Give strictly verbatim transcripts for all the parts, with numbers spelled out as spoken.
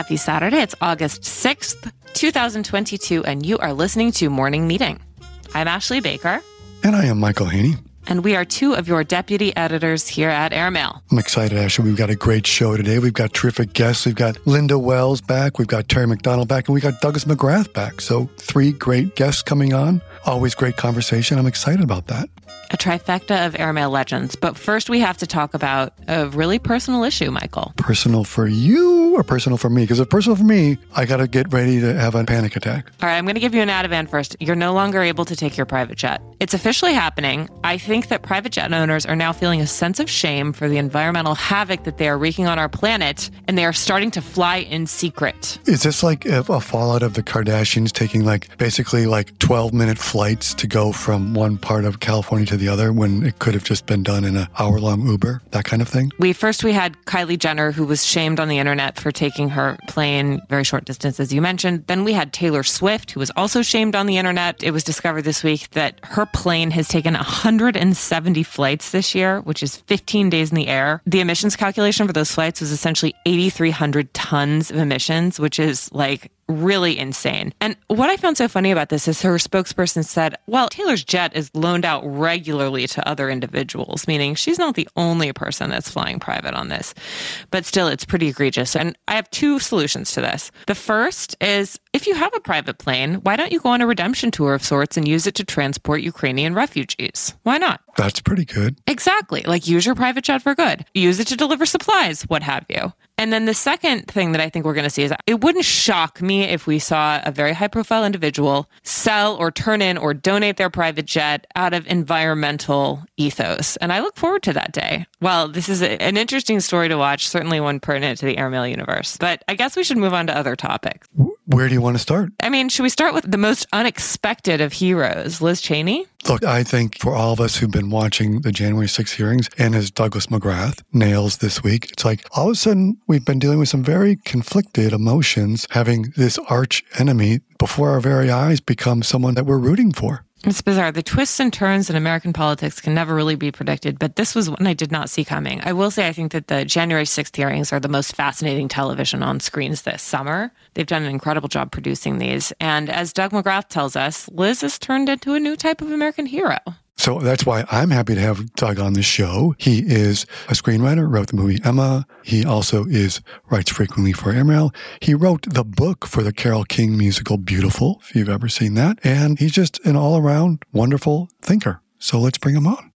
Happy Saturday. It's August sixth, twenty twenty-two, and you are listening to Morning Meeting. I'm Ashley Baker. And I am Michael Haney. And we are two of your deputy editors here at Airmail. I'm excited, Ashley. We've got a great show today. We've got terrific guests. We've got Linda Wells back. We've got Terry McDonald back. And we got Douglas McGrath back. So three great guests coming on. Always great conversation. I'm excited about that. A trifecta of Airmail legends. But first, we have to talk about a really personal issue, Michael. Personal for you or personal for me? Because if personal for me, I got to get ready to have a panic attack. All right, I'm going to give you an Ativan first. You're no longer able to take your private jet. It's officially happening. I think that private jet owners are now feeling a sense of shame for the environmental havoc that they are wreaking on our planet, and they are starting to fly in secret. Is this like a, a fallout of the Kardashians taking like basically like twelve minute flights to go from one part of California to the other when it could have just been done in an hour long Uber, that kind of thing? We first we had Kylie Jenner, who was shamed on the internet for taking her plane very short distance, as you mentioned. Then we had Taylor Swift, who was also shamed on the internet. It was discovered this week that her plane has taken one hundred seventy flights this year, which is fifteen days in the air. The emissions calculation for those flights was essentially eight thousand three hundred tons of emissions, which is like really insane. And what I found so funny about this is her spokesperson said, well, Taylor's jet is loaned out regularly to other individuals, meaning she's not the only person that's flying private on this. But still, it's pretty egregious. And I have two solutions to this. The first is, if you have a private plane, why don't you go on a redemption tour of sorts and use it to transport Ukrainian refugees? Why not? That's pretty good. Exactly. Like, use your private jet for good. Use it to deliver supplies, what have you. And then the second thing that I think we're going to see is it wouldn't shock me if we saw a very high-profile individual sell or turn in or donate their private jet out of environmental ethos. And I look forward to that day. Well, this is a, an interesting story to watch, certainly one pertinent to the Airmail universe. But I guess we should move on to other topics. Where do you want to start? I mean, should we start with the most unexpected of heroes, Liz Cheney? Look, I think for all of us who've been watching the January sixth hearings, and as Douglas McGrath nails this week, it's like all of a sudden we've been dealing with some very conflicted emotions, having this arch enemy before our very eyes become someone that we're rooting for. It's bizarre. The twists and turns in American politics can never really be predicted, but this was one I did not see coming. I will say I think that the January sixth hearings are the most fascinating television on screens this summer. They've done an incredible job producing these. And as Doug McGrath tells us, Liz has turned into a new type of American hero. So that's why I'm happy to have Doug on the show. He is a screenwriter, wrote the movie Emma. He also is writes frequently for Airmail. He wrote the book for the Carole King musical Beautiful, if you've ever seen that. And he's just an all-around wonderful thinker. So let's bring him on.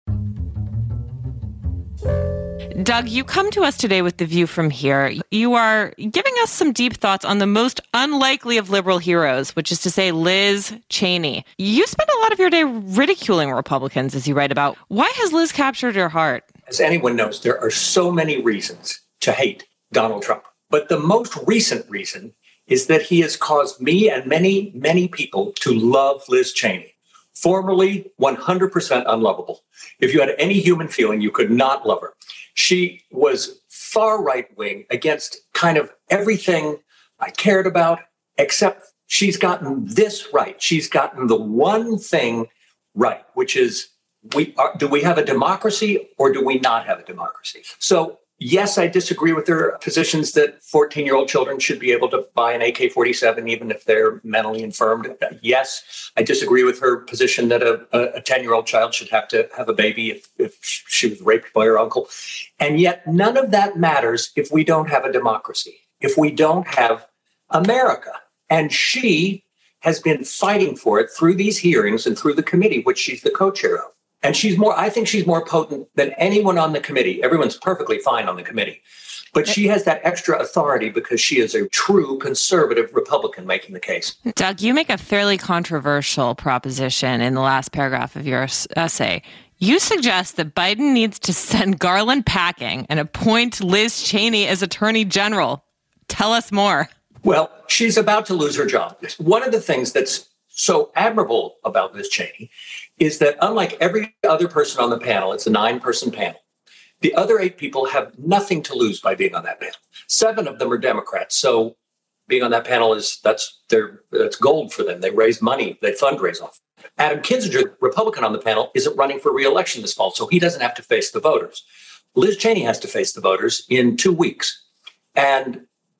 Doug, you come to us today with The View from Here. You are giving us some deep thoughts on the most unlikely of liberal heroes, which is to say Liz Cheney. You spend a lot of your day ridiculing Republicans, as you write about. Why has Liz captured your heart? As anyone knows, there are so many reasons to hate Donald Trump. But the most recent reason is that he has caused me and many, many people to love Liz Cheney. Formerly one hundred percent unlovable. If you had any human feeling, you could not love her. She was far right-wing against kind of everything I cared about, except she's gotten this right. She's gotten the one thing right, which is, we are, do we have a democracy or do we not have a democracy? So, yes, I disagree with her positions that fourteen-year-old children should be able to buy an A K forty-seven even if they're mentally infirmed. Yes, I disagree with her position that a, a ten-year-old child should have to have a baby if, if she was raped by her uncle. And yet none of that matters if we don't have a democracy, if we don't have America. And she has been fighting for it through these hearings and through the committee, which she's the co-chair of. And she's more, I think she's more potent than anyone on the committee. Everyone's perfectly fine on the committee. But she has that extra authority because she is a true conservative Republican making the case. Doug, you make a fairly controversial proposition in the last paragraph of your essay. You suggest that Biden needs to send Garland packing and appoint Liz Cheney as Attorney General. Tell us more. Well, she's about to lose her job. One of the things that's so admirable about Liz Cheney is that unlike every other person on the panel, it's a nine-person panel, the other eight people have nothing to lose by being on that panel. Seven of them are Democrats, so being on that panel is that's their that's gold for them. They raise money, they fundraise off. Adam Kinzinger, Republican on the panel, isn't running for re-election this fall, so he doesn't have to face the voters. Liz Cheney has to face the voters in two weeks. And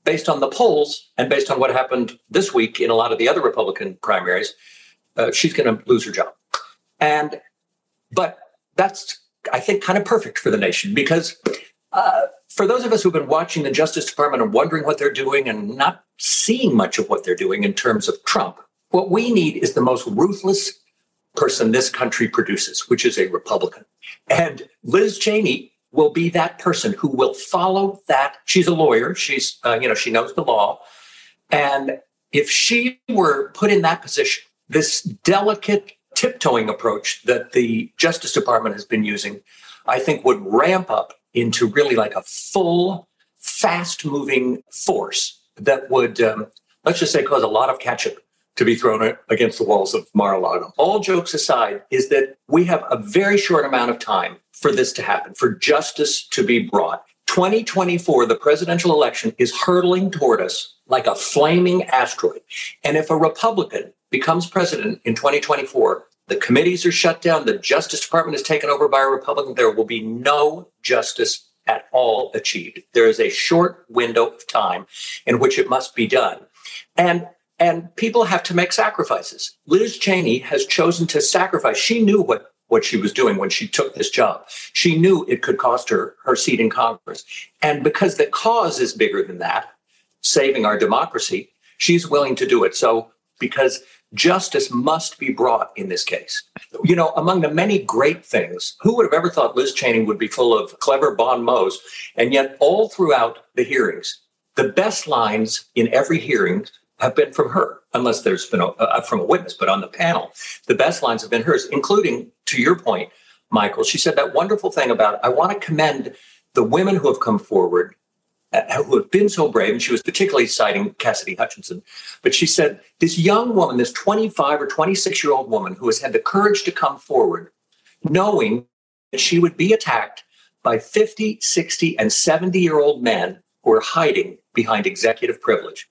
based on the polls and based on what happened this week in a lot of the other Republican primaries, uh, she's going to lose her job. And but that's, I think, kind of perfect for the nation, because uh, for those of us who've been watching the Justice Department and wondering what they're doing and not seeing much of what they're doing in terms of Trump, what we need is the most ruthless person this country produces, which is a Republican. And Liz Cheney will be that person who will follow that. She's a lawyer. She's, uh, you know, she knows the law. And if she were put in that position, this delicate tiptoeing approach that the Justice Department has been using, I think would ramp up into really like a full, fast-moving force that would, um, let's just say, cause a lot of ketchup to be thrown against the walls of Mar-a-Lago. All jokes aside, is that we have a very short amount of time for this to happen, for justice to be brought. twenty twenty-four, the presidential election, is hurtling toward us like a flaming asteroid. And if a Republican becomes president in twenty twenty-four, the committees are shut down, the Justice Department is taken over by a Republican, there will be no justice at all achieved. There is a short window of time in which it must be done. And And people have to make sacrifices. Liz Cheney has chosen to sacrifice. She knew what, what she was doing when she took this job. She knew it could cost her her seat in Congress. And because the cause is bigger than that, saving our democracy, she's willing to do it. So because justice must be brought in this case. You know, among the many great things, who would have ever thought Liz Cheney would be full of clever bon mots? And yet all throughout the hearings, the best lines in every hearing have been from her, unless there's been a, uh, from a witness, but on the panel, the best lines have been hers, including, to your point, Michael, she said that wonderful thing about, I want to commend the women who have come forward, uh, who have been so brave, and she was particularly citing Cassidy Hutchinson, but she said, this young woman, this twenty-five or twenty-six-year-old woman who has had the courage to come forward, knowing that she would be attacked by fifty, sixty, and seventy-year-old men who are hiding behind executive privilege.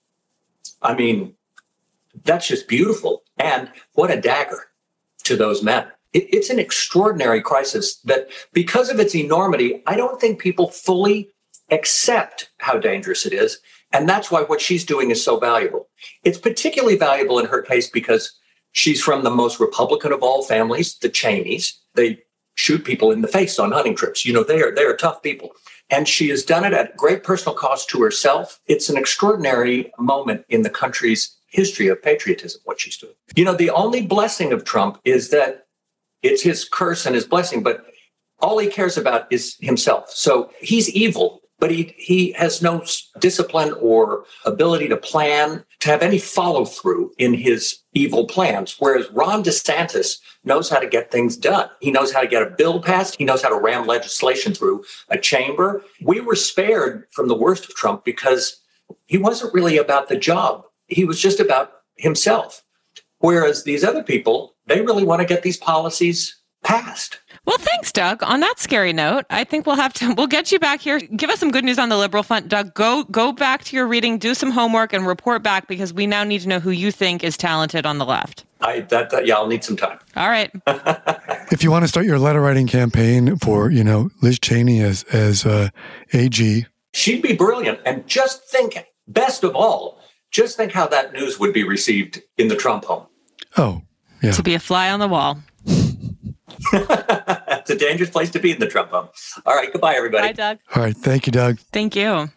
I mean, that's just beautiful. And what a dagger to those men. It, it's an extraordinary crisis that, because of its enormity, I don't think people fully accept how dangerous it is. And that's why what she's doing is so valuable. It's particularly valuable in her case because she's from the most Republican of all families, the Cheneys. They shoot people in the face on hunting trips. You know, they are, they are tough people. And she has done it at great personal cost to herself. It's an extraordinary moment in the country's history of patriotism, what she's doing. You know, the only blessing of Trump is that it's his curse and his blessing, but all he cares about is himself. So he's evil, but he, he has no discipline or ability to plan, to have any follow through in his evil plans. Whereas Ron DeSantis knows how to get things done. He knows how to get a bill passed. He knows how to ram legislation through a chamber. We were spared from the worst of Trump because he wasn't really about the job. He was just about himself. Whereas these other people, they really want to get these policies passed. Well, thanks, Doug. On that scary note, I think we'll have to, we'll get you back here. Give us some good news on the liberal front. Doug, go go back to your reading, do some homework, and report back, because we now need to know who you think is talented on the left. I that, that yeah, I'll need some time. All right. If you want to start your letter writing campaign for, you know, Liz Cheney as, as uh, A G. She'd be brilliant. And just think, best of all, just think how that news would be received in the Trump home. Oh, yeah. To be a fly on the wall. It's a dangerous place to be in the Trump home. All right. Goodbye, everybody. Bye, Doug. All right. Thank you, Doug. Thank you.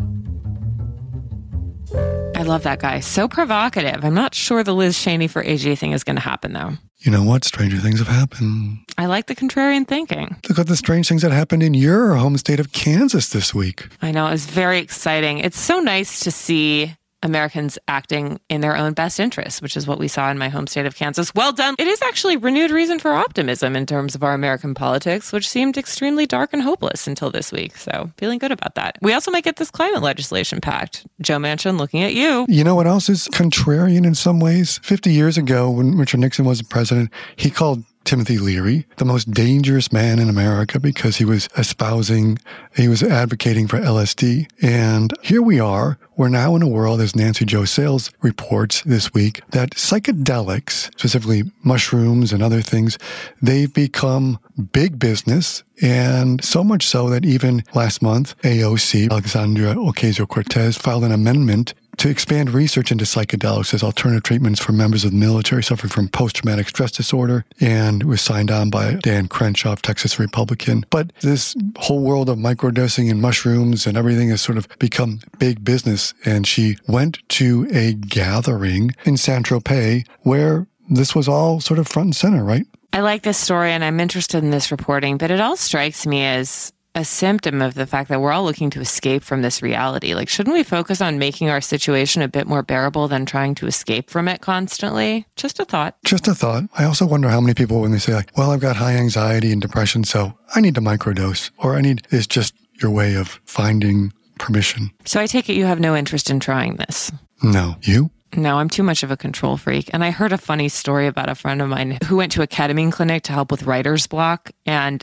I love that guy. So provocative. I'm not sure the Liz Cheney for A G thing is going to happen, though. You know what? Stranger things have happened. I like the contrarian thinking. Look at the strange things that happened in your home state of Kansas this week. I know. It's very exciting. It's so nice to see Americans acting in their own best interests, which is what we saw in my home state of Kansas. Well done. It is actually renewed reason for optimism in terms of our American politics, which seemed extremely dark and hopeless until this week. So feeling good about that. We also might get this climate legislation passed. Joe Manchin, looking at you. You know what else is contrarian in some ways? fifty years ago, when Richard Nixon was president, he called Timothy Leary, the most dangerous man in America because he was espousing, he was advocating for L S D. And here we are. We're now in a world, as Nancy Jo Sales reports this week, that psychedelics, specifically mushrooms and other things, they've become big business. And so much so that even last month, A O C, Alexandria Ocasio-Cortez, filed an amendment to expand research into psychedelics as alternative treatments for members of the military suffering from post-traumatic stress disorder, and was signed on by Dan Crenshaw, Texas Republican. But this whole world of microdosing and mushrooms and everything has sort of become big business, and she went to a gathering in Saint-Tropez where this was all sort of front and center, right? I like this story, and I'm interested in this reporting, but it all strikes me as a symptom of the fact that we're all looking to escape from this reality. Like, shouldn't we focus on making our situation a bit more bearable than trying to escape from it constantly? Just a thought. Just a thought. I also wonder how many people, when they say, like, well, I've got high anxiety and depression, so I need to microdose, or I need, it's just your way of finding permission. So I take it you have no interest in trying this? No. You? No, I'm too much of a control freak. And I heard a funny story about a friend of mine who went to a ketamine clinic to help with writer's block, and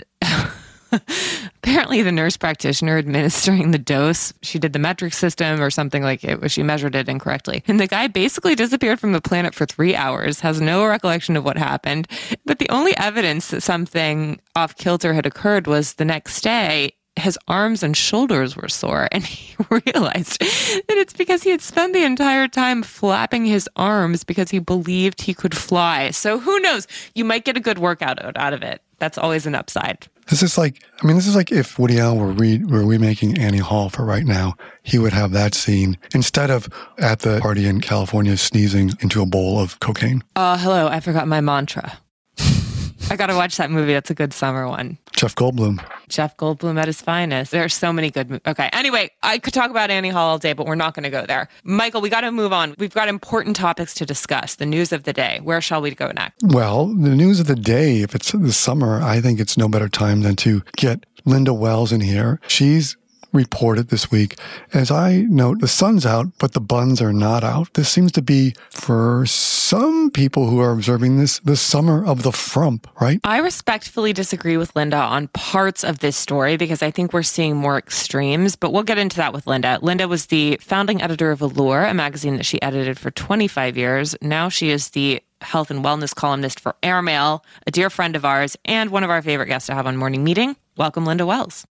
apparently the nurse practitioner administering the dose, she did the metric system or something like it, she measured it incorrectly. And the guy basically disappeared from the planet for three hours, has no recollection of what happened. But the only evidence that something off kilter had occurred was the next day, his arms and shoulders were sore, and he realized that it's because he had spent the entire time flapping his arms because he believed he could fly. So who knows? You might get a good workout out of it. That's always an upside. This is like, I mean, this is like if Woody Allen were, re, were remaking Annie Hall for right now, he would have that scene instead of at the party in California sneezing into a bowl of cocaine. Oh, uh, hello. I forgot my mantra. I got to watch that movie. That's a good summer one. Jeff Goldblum. Jeff Goldblum at his finest. There are so many good movies. Okay. Anyway, I could talk about Annie Hall all day, but we're not going to go there. Michael, we got to move on. We've got important topics to discuss. The news of the day. Where shall we go next? Well, the news of the day, if it's the summer, I think it's no better time than to get Linda Wells in here. She's reported this week. As I note, the sun's out, but the buns are not out. This seems to be, for some people who are observing this, the summer of the frump, right? I respectfully disagree with Linda on parts of this story because I think we're seeing more extremes, but we'll get into that with Linda. Linda was the founding editor of Allure, a magazine that she edited for twenty-five years. Now she is the health and wellness columnist for Airmail, a dear friend of ours, and one of our favorite guests to have on Morning Meeting. Welcome, Linda Wells.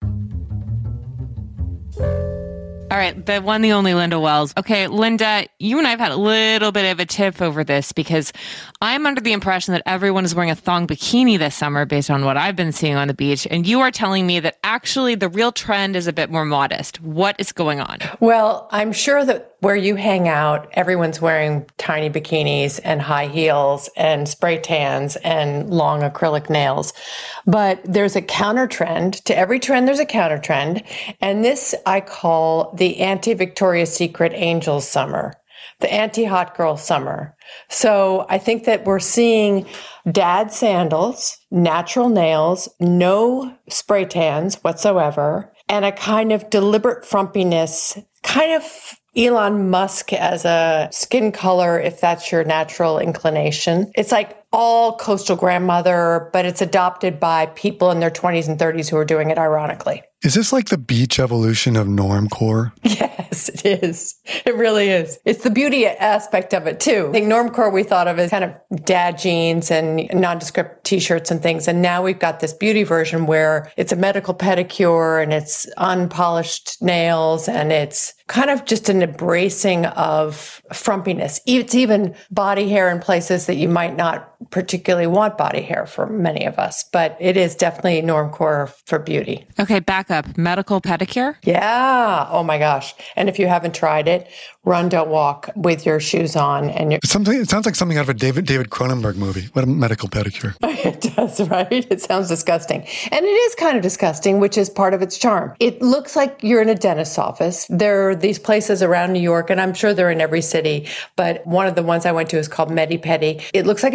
All right, the one, the only Linda Wells. Okay, Linda, you and I have had a little bit of a tiff over this because I'm under the impression that everyone is wearing a thong bikini this summer based on what I've been seeing on the beach. And you are telling me that actually the real trend is a bit more modest. What is going on? Well, I'm sure that where you hang out, everyone's wearing tiny bikinis and high heels and spray tans and long acrylic nails. But there's a counter trend. To every trend, there's a counter trend. And this I call the anti-Victoria's Secret Angels summer, the anti-hot girl summer. So I think that we're seeing dad sandals, natural nails, no spray tans whatsoever, and a kind of deliberate frumpiness, kind of Elon Musk as a skin color, if that's your natural inclination. It's like all coastal grandmother, but it's adopted by people in their twenties and thirties who are doing it ironically. Is this like the beach evolution of normcore? Yes, it is. It really is. It's the beauty aspect of it too. I think normcore we thought of as kind of dad jeans and nondescript t-shirts and things. And now we've got this beauty version where it's a medical pedicure and it's unpolished nails and it's kind of just an embracing of frumpiness. It's even body hair in places that you might not particularly want body hair for many of us, but it is definitely normcore for beauty. Okay, back up. Medical pedicure? Yeah. Oh my gosh. And if you haven't tried it, run, don't walk with your shoes on. And your- something. It sounds like something out of a David David Cronenberg movie. What a medical pedicure. It does, right? It sounds disgusting. And it is kind of disgusting, which is part of its charm. It looks like you're in a dentist's office. There are these places around New York, and I'm sure they're in every city, but one of the ones I went to is called Medi Pedi. It looks like a dentist's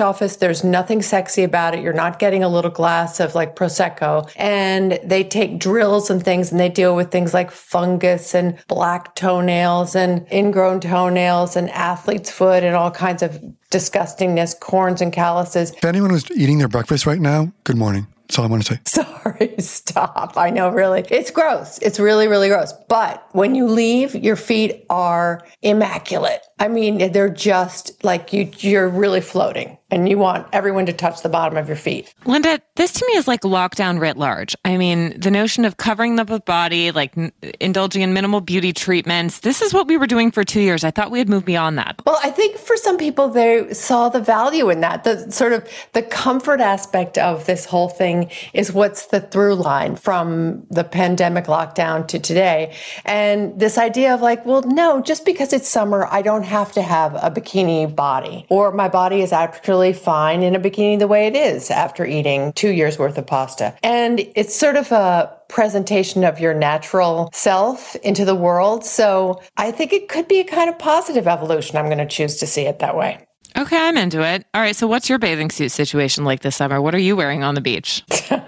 office. There's nothing sexy about it. You're not getting a little glass of like Prosecco. And they take drills and things and they deal with things like fungus and black toenails and ingrown toenails and athlete's foot and all kinds of disgustingness, corns and calluses. If anyone was eating their breakfast right now, good morning. That's all I want to say. Sorry, stop. I know, really. It's gross. It's really, really gross. But when you leave, your feet are immaculate. I mean, they're just like you, you're really floating and you want everyone to touch the bottom of your feet. Linda, this to me is like lockdown writ large. I mean, the notion of covering the body, like n- indulging in minimal beauty treatments, this is what we were doing for two years. I thought we had moved beyond that. Well, I think for some people, they saw the value in that. The sort of the comfort aspect of this whole thing is what's the through line from the pandemic lockdown to today. And this idea of like, well, no, just because it's summer, I don't have to have a bikini body, or my body is actually fine in a bikini the way it is after eating two years worth of pasta. And it's sort of a presentation of your natural self into the world. So I think it could be a kind of positive evolution. I'm going to choose to see it that way. Okay, I'm into it. All right, so what's your bathing suit situation like this summer? What are you wearing on the beach?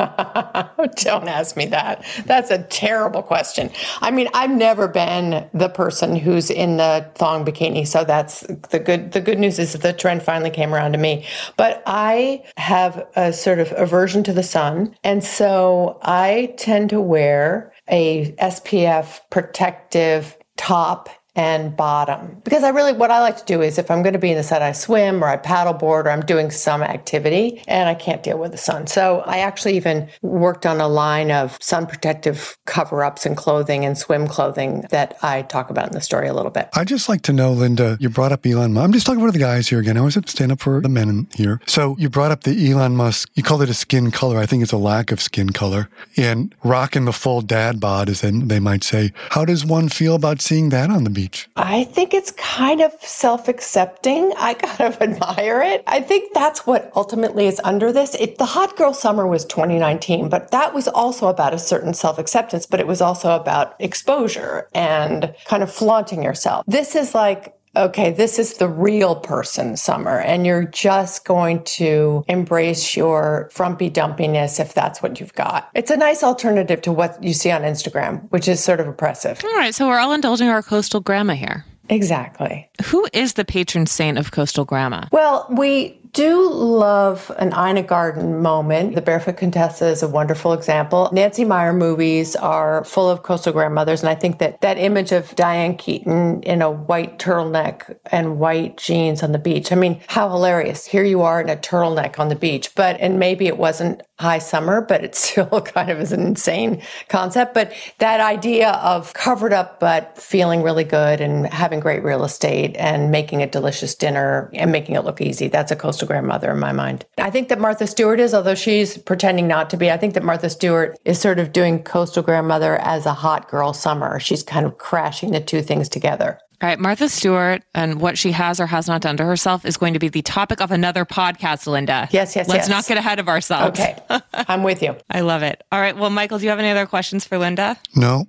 Don't ask me that. That's a terrible question. I mean, I've never been the person who's in the thong bikini, so that's the good. The good news is that the trend finally came around to me. But I have a sort of aversion to the sun, and so I tend to wear a S P F protective top and bottom. Because I really, what I like to do is if I'm going to be in the sun, I swim or I paddleboard or I'm doing some activity and I can't deal with the sun. So I actually even worked on a line of sun protective cover-ups and clothing and swim clothing that I talk about in the story a little bit. I'd just like to know, Linda, you brought up Elon Musk. I'm just talking about the guys here again. I always have to stand up for the men in here. So you brought up the Elon Musk, you called it a skin color. I think it's a lack of skin color. And rocking the full dad bod, as they might say. How does one feel about seeing that on the beach? I think it's kind of self-accepting. I kind of admire it. I think that's what ultimately is under this. It, the hot girl summer was twenty nineteen, but that was also about a certain self-acceptance, but it was also about exposure and kind of flaunting yourself. This is like, okay, this is the real person summer, and you're just going to embrace your frumpy dumpiness if that's what you've got. It's a nice alternative to what you see on Instagram, which is sort of oppressive. All right, so we're all indulging our coastal grandma here. Exactly. Who is the patron saint of coastal grandma? Well, we do love an Ina Garten moment. The Barefoot Contessa is a wonderful example. Nancy Meyer movies are full of coastal grandmothers, and I think that that image of Diane Keaton in a white turtleneck and white jeans on the beach, I mean, how hilarious. Here you are in a turtleneck on the beach, but, and maybe it wasn't high summer, but it still kind of is an insane concept. But that idea of covered up, but feeling really good and having great real estate and making a delicious dinner and making it look easy, that's a coastal grandmother in my mind. I think that Martha Stewart is, although she's pretending not to be, I think that Martha Stewart is sort of doing coastal grandmother as a hot girl summer. She's kind of crashing the two things together. All right, Martha Stewart and what she has or has not done to herself is going to be the topic of another podcast, Linda. Yes, yes, Let's yes. not get ahead of ourselves. Okay, I'm with you. I love it. All right, well, Michael, do you have any other questions for Linda? No.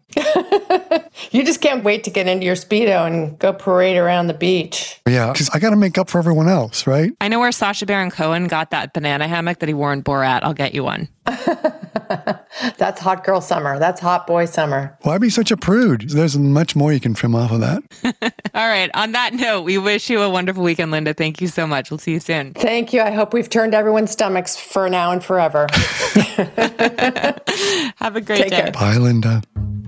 You just can't wait to get into your Speedo and go parade around the beach. Yeah, because I got to make up for everyone else, right? I know where Sacha Baron Cohen got that banana hammock that he wore in Borat. I'll get you one. That's hot girl summer. That's hot boy summer. Why be such a prude? There's much more you can trim off of that. All right. On that note, we wish you a wonderful weekend, Linda. Thank you so much. We'll see you soon. Thank you. I hope we've turned everyone's stomachs for now and forever. Have a great Take day. care. Bye, Linda.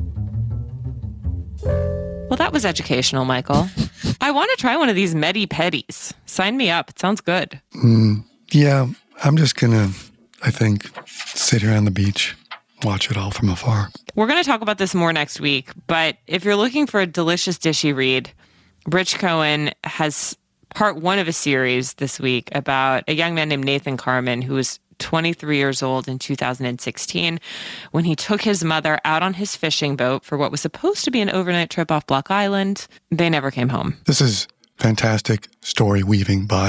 Well, that was educational, Michael. I want to try one of these Medi Pedis. Sign me up. It sounds good. Mm, yeah, I'm just going to, I think, sit here on the beach, watch it all from afar. We're going to talk about this more next week, but if you're looking for a delicious dishy read, Rich Cohen has part one of a series this week about a young man named Nathan Carman, who was twenty-three years old in two thousand sixteen when he took his mother out on his fishing boat for what was supposed to be an overnight trip off Block Island. They never came home. This is fantastic story weaving by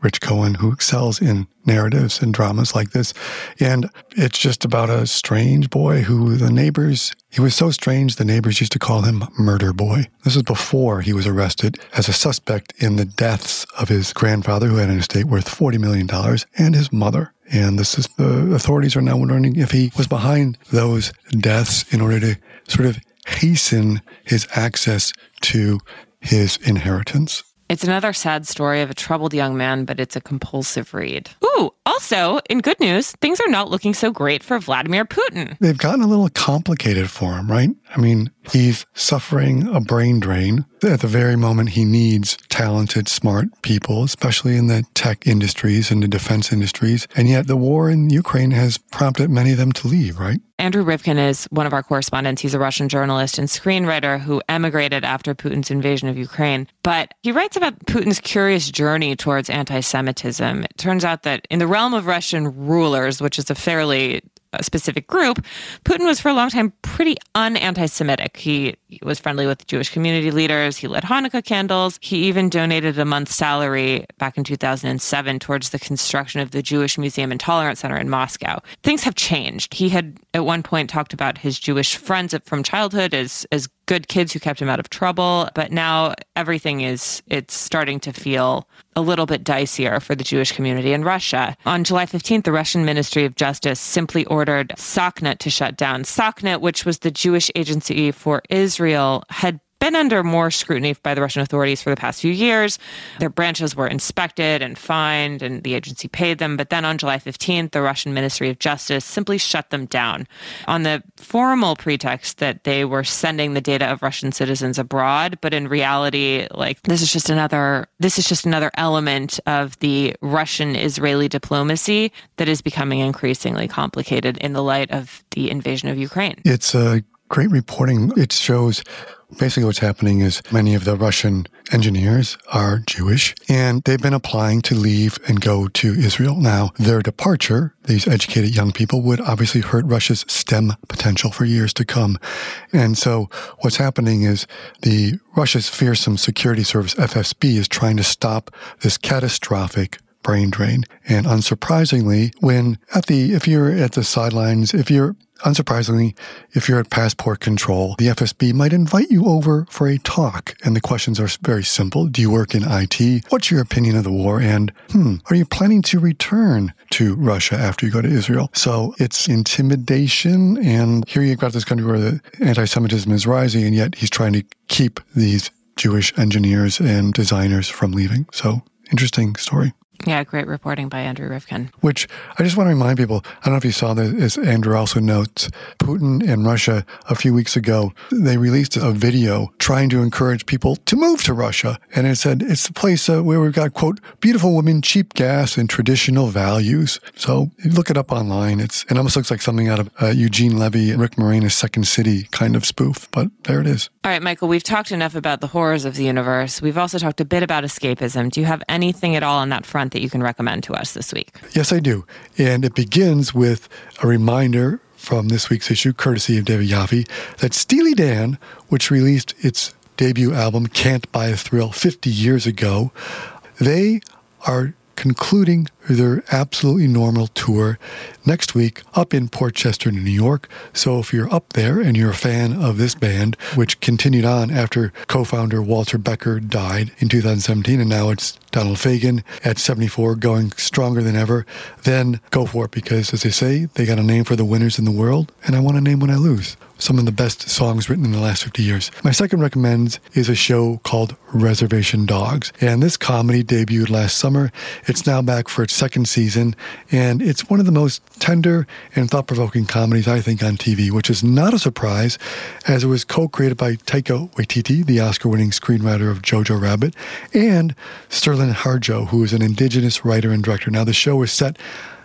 Rich Cohen, who excels in narratives and dramas like this. And it's just about a strange boy who the neighbors, he was so strange the neighbors used to call him Murder Boy. This was before he was arrested as a suspect in the deaths of his grandfather, who had an estate worth forty million dollars, and his mother. And this is, the authorities are now wondering if he was behind those deaths in order to sort of hasten his access to his inheritance. It's another sad story of a troubled young man, but it's a compulsive read. Ooh, also, in good news, things are not looking so great for Vladimir Putin. They've gotten a little complicated for him, right? I mean, he's suffering a brain drain at the very moment he needs talented, smart people, especially in the tech industries and the defense industries. And yet the war in Ukraine has prompted many of them to leave, right? Andrew Rivkin is one of our correspondents. He's a Russian journalist and screenwriter who emigrated after Putin's invasion of Ukraine. But he writes about Putin's curious journey towards anti-Semitism. It turns out that in the realm of Russian rulers, which is a fairly a specific group, Putin was for a long time pretty un-anti-Semitic. He, he was friendly with Jewish community leaders. He lit Hanukkah candles. He even donated a month's salary back in two thousand seven towards the construction of the Jewish Museum and Tolerance Center in Moscow. Things have changed. He had at one point talked about his Jewish friends from childhood as, as good kids who kept him out of trouble. But now everything is, it's starting to feel a little bit dicier for the Jewish community in Russia. On July fifteenth, the Russian Ministry of Justice simply ordered Sokhnut to shut down. Sokhnut, which was the Jewish Agency for Israel, had been under more scrutiny by the Russian authorities for the past few years. Their branches were inspected and fined, and the agency paid them. But then on July fifteenth, the Russian Ministry of Justice simply shut them down on the formal pretext that they were sending the data of Russian citizens abroad. But in reality, like this is just another this is just another element of the Russian-Israeli diplomacy that is becoming increasingly complicated in the light of the invasion of Ukraine. It's a great reporting. It shows basically what's happening is many of the Russian engineers are Jewish, and they've been applying to leave and go to Israel. Now, their departure, these educated young people, would obviously hurt Russia's STEM potential for years to come. And so what's happening is the Russia's fearsome security service, F S B, is trying to stop this catastrophic brain drain. And unsurprisingly, when at the, if you're at the sidelines, if you're Unsurprisingly, if you're at passport control, the F S B might invite you over for a talk. And the questions are very simple. Do you work in I T? What's your opinion of the war? And, hmm, are you planning to return to Russia after you go to Israel? So it's intimidation. And here you've got this country where the anti-Semitism is rising, and yet he's trying to keep these Jewish engineers and designers from leaving. So interesting story. Yeah, great reporting by Andrew Rivkin. Which I just want to remind people, I don't know if you saw this, as Andrew also notes, Putin and Russia a few weeks ago, they released a video trying to encourage people to move to Russia. And it said it's the place uh, where we've got, quote, beautiful women, cheap gas, and traditional values. So you look it up online. It's It almost looks like something out of uh, Eugene Levy and Rick Moranis' Second City kind of spoof. But there it is. All right, Michael, we've talked enough about the horrors of the universe. We've also talked a bit about escapism. Do you have anything at all on that front that you can recommend to us this week? Yes, I do. And it begins with a reminder from this week's issue, courtesy of David Yaffe, that Steely Dan, which released its debut album, Can't Buy a Thrill, fifty years ago, they are concluding their Absolutely Normal tour next week up in Port Chester, New York. So if you're up there and you're a fan of this band, which continued on after co-founder Walter Becker died in two thousand seventeen, and now it's Donald Fagen at seventy-four, going stronger than ever, then go for it, because as they say, they got a name for the winners in the world, and I want a name when I lose. Some of the best songs written in the last fifty years. My second recommend is a show called Reservation Dogs. And this comedy debuted last summer. It's now back for its second season. And it's one of the most tender and thought-provoking comedies, I think, on T V, which is not a surprise, as it was co-created by Taika Waititi, the Oscar-winning screenwriter of Jojo Rabbit, and Sterling Harjo, who is an indigenous writer and director. Now, the show is set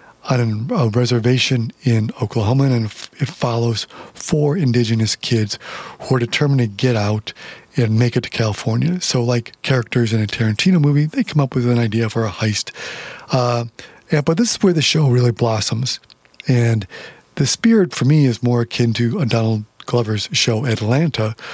on a reservation in Oklahoma, and it follows four indigenous kids who are determined to get out and make it to California. So like characters in a Tarantino movie, they come up with an idea for a heist. Uh, yeah, but this is where the show really blossoms. And the spirit for me is more akin to a Donald Glover's show Atlanta,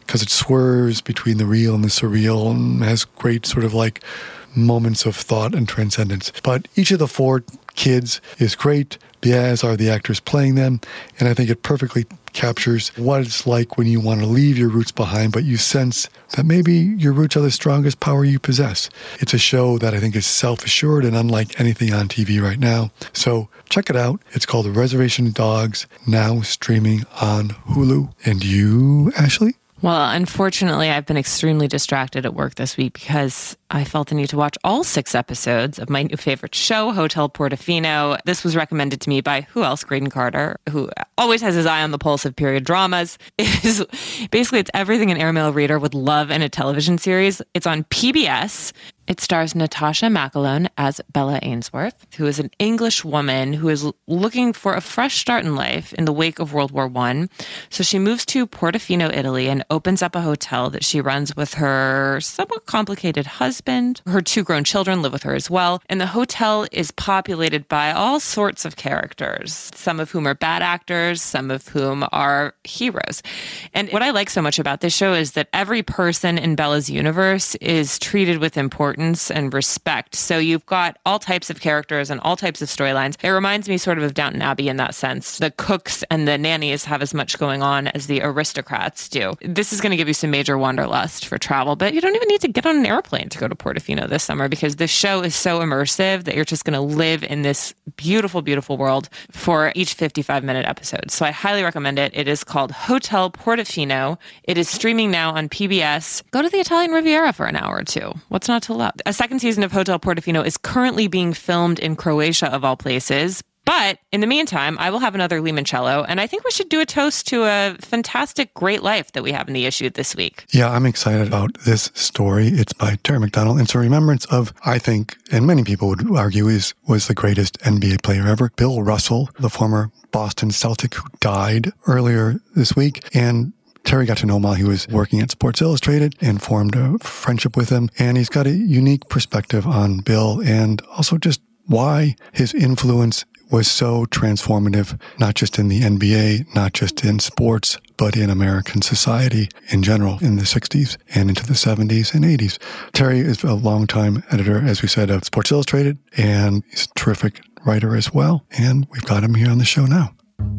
because it swerves between the real and the surreal and has great sort of like moments of thought and transcendence. But each of the four kids is great, as are the actors playing them, and I think it perfectly captures what it's like when you want to leave your roots behind, but you sense that maybe your roots are the strongest power you possess. It's a show that I think is self-assured and unlike anything on T V right now. So check it out. It's called Reservation Dogs, now streaming on Hulu. And you, Ashley? Well, unfortunately, I've been extremely distracted at work this week because I felt the need to watch all six episodes of my new favorite show, Hotel Portofino. This was recommended to me by who else? Graydon Carter, who always has his eye on the pulse of period dramas. It is basically, it's everything an airmail reader would love in a television series. It's on P B S. It stars Natasha McElhone as Bella Ainsworth, who is an English woman who is looking for a fresh start in life in the wake of World War One. So she moves to Portofino, Italy, and opens up a hotel that she runs with her somewhat complicated husband. Her two grown children live with her as well. And the hotel is populated by all sorts of characters, some of whom are bad actors, some of whom are heroes. And what I like so much about this show is that every person in Bella's universe is treated with importance and respect. So you've got all types of characters and all types of storylines. It reminds me sort of of Downton Abbey in that sense. The cooks and the nannies have as much going on as the aristocrats do. This is going to give you some major wanderlust for travel, but you don't even need to get on an airplane to go to Portofino this summer because this show is so immersive that you're just going to live in this beautiful, beautiful world for each fifty-five minute episode. So I highly recommend it. It is called Hotel Portofino. It is streaming now on P B S. Go to the Italian Riviera for an hour or two. What's not to love? A second season of Hotel Portofino is currently being filmed in Croatia, of all places. But in the meantime, I will have another limoncello, and I think we should do a toast to a fantastic, great life that we have in the issue this week. Yeah, I'm excited about this story. It's by Terry McDonald, and it's a remembrance of, I think, and many people would argue, is was the greatest N B A player ever, Bill Russell, the former Boston Celtic who died earlier this week. And Terry got to know him while he was working at Sports Illustrated and formed a friendship with him. And he's got a unique perspective on Bill and also just why his influence was so transformative, not just in the N B A, not just in sports, but in American society in general in the sixties and into the seventies and eighties. Terry is a longtime editor, as we said, of Sports Illustrated, and he's a terrific writer as well. And we've got him here on the show now.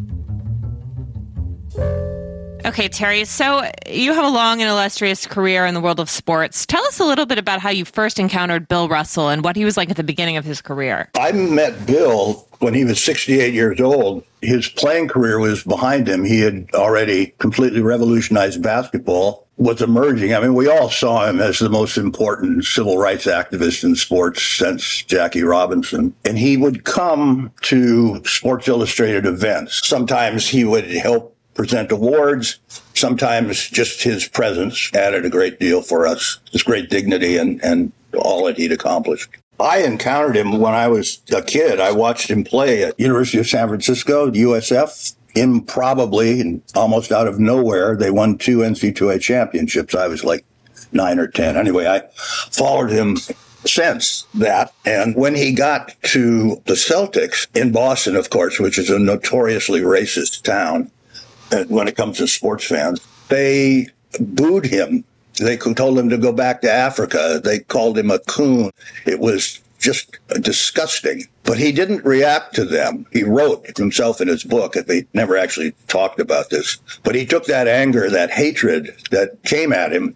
Okay, Terry, so you have a long and illustrious career in the world of sports. Tell us a little bit about how you first encountered Bill Russell and what he was like at the beginning of his career. I met Bill when he was sixty-eight years old. His playing career was behind him. He had already completely revolutionized basketball, was emerging. I mean, we all saw him as the most important civil rights activist in sports since Jackie Robinson. And he would come to Sports Illustrated events. Sometimes he would help present awards. Sometimes just his presence added a great deal for us, his great dignity and, and all that he'd accomplished. I encountered him when I was a kid. I watched him play at University of San Francisco, U S F. Improbably and almost out of nowhere, they won two N C double A championships. I was like nine or ten. Anyway, I followed him since that. And when he got to the Celtics in Boston, of course, which is a notoriously racist town, when it comes to sports fans, they booed him. They told him to go back to Africa. They called him a coon. It was just disgusting. But he didn't react to them. He wrote himself in his book, and they never actually talked about this. But he took that anger, that hatred that came at him,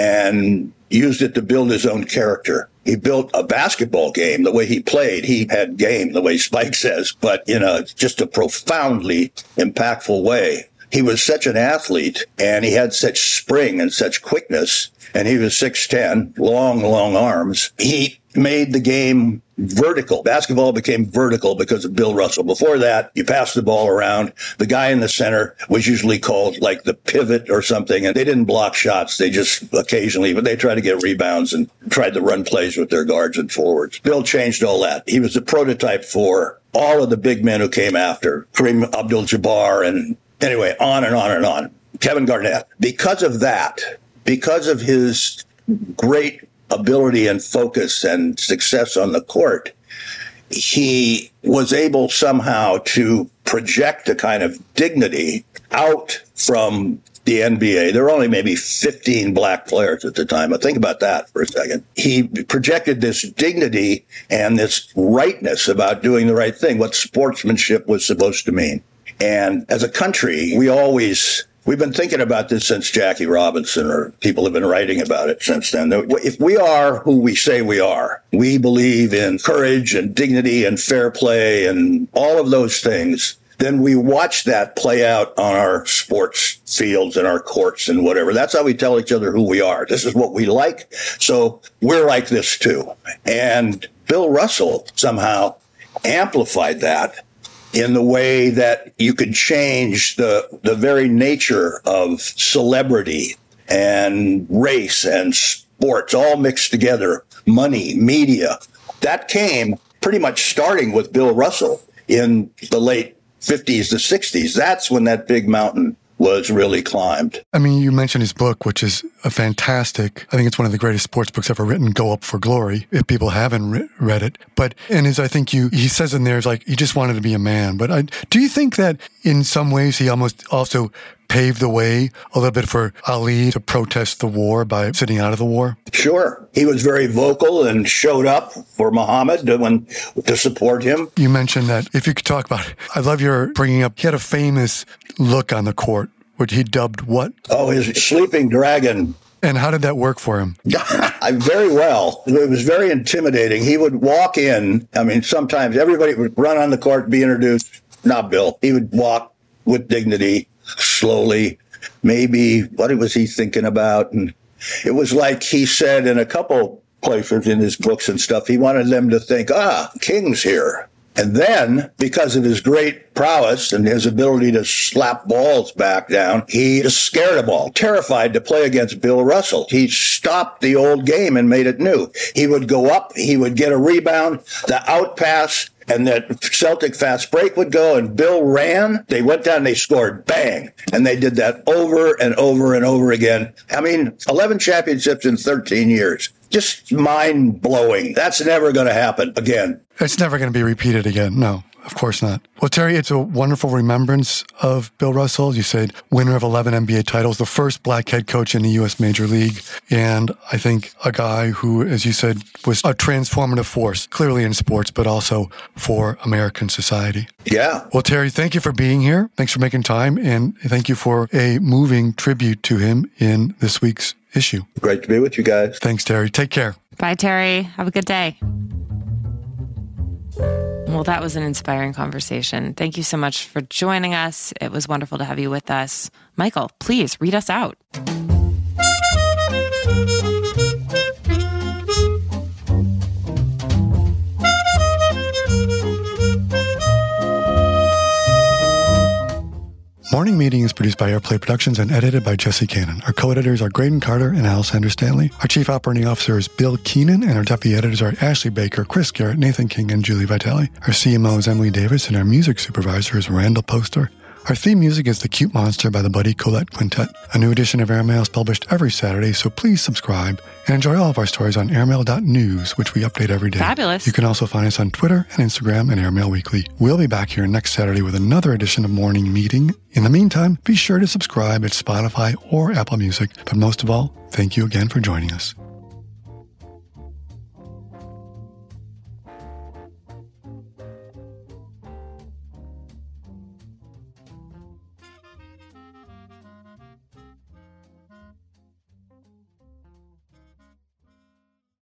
and used it to build his own character. He built a basketball game the way he played. He had game the way Spike says, but in a just a profoundly impactful way. He was such an athlete, and he had such spring and such quickness, and he was six ten, long, long arms. He made the game vertical. Basketball became vertical because of Bill Russell. Before that, you passed the ball around. The guy in the center was usually called like the pivot or something, and they didn't block shots. They just occasionally, but they tried to get rebounds and tried to run plays with their guards and forwards. Bill changed all that. He was the prototype for all of the big men who came after, Kareem Abdul-Jabbar, and anyway, on and on and on. Kevin Garnett. Because of that, because of his great ability and focus and success on the court, he was able somehow to project a kind of dignity out from the N B A. There were only maybe fifteen black players at the time. But think about that for a second. He projected this dignity and this rightness about doing the right thing, what sportsmanship was supposed to mean. And as a country, we always... We've been thinking about this since Jackie Robinson, or people have been writing about it since then. If we are who we say we are, we believe in courage and dignity and fair play and all of those things, then we watch that play out on our sports fields and our courts and whatever. That's how we tell each other who we are. This is what we like. So we're like this too. And Bill Russell somehow amplified that in the way that you could change the the very nature of celebrity and race and sports all mixed together, money, media. That came pretty much starting with Bill Russell in the late fifties to sixties. That's when that big mountain was really climbed. I mean, you mentioned his book, which is a fantastic, I think it's one of the greatest sports books ever written, Go Up for Glory, if people haven't re- read it. But, and as I think you, he says in there, it's like, he just wanted to be a man. But I, do you think that in some ways he almost also paved the way a little bit for Ali to protest the war by sitting out of the war? Sure. He was very vocal and showed up for Muhammad to, when, to support him. You mentioned that, if you could talk about it, I love your bringing up, he had a famous look on the court, which he dubbed what? Oh, his sleeping dragon. And how did that work for him? Very well. It was very intimidating. He would walk in. I mean, sometimes everybody would run on the court and be introduced. Not Bill. He would walk with dignity, slowly. Maybe, what was he thinking about? And it was like he said in a couple places in his books and stuff, he wanted them to think, ah, King's here. And then, because of his great prowess and his ability to slap balls back down, he just scared them all, terrified to play against Bill Russell. He stopped the old game and made it new. He would go up, he would get a rebound, the out pass, and that Celtic fast break would go, and Bill ran. They went down, they scored, bang. And they did that over and over and over again. I mean, eleven championships in thirteen years. Just mind-blowing. That's never going to happen again. It's never going to be repeated again. No, of course not. Well, Terry, it's a wonderful remembrance of Bill Russell. You said winner of eleven N B A titles, the first black head coach in the U S Major League. And I think a guy who, as you said, was a transformative force, clearly in sports, but also for American society. Yeah. Well, Terry, thank you for being here. Thanks for making time. And thank you for a moving tribute to him in this week's issue. Great to be with you guys. Thanks, Terry. Take care. Bye, Terry. Have a good day. Well, that was an inspiring conversation. Thank you so much for joining us. It was wonderful to have you with us. Michael, please read us out. Morning Meeting is produced by Airplay Productions and edited by Jesse Cannon. Our co-editors are Graydon Carter and Alessandra Stanley. Our chief operating officer is Bill Keenan, and our deputy editors are Ashley Baker, Chris Garrett, Nathan King, and Julie Vitale. Our C M O is Emily Davis, and our music supervisor is Randall Poster. Our theme music is The Cute Monster by the Buddy Collette Quintet. A new edition of Airmail is published every Saturday, so please subscribe and enjoy all of our stories on airmail dot news, which we update every day. Fabulous. You can also find us on Twitter and Instagram and Airmail Weekly. We'll be back here next Saturday with another edition of Morning Meeting. In the meantime, be sure to subscribe at Spotify or Apple Music. But most of all, thank you again for joining us.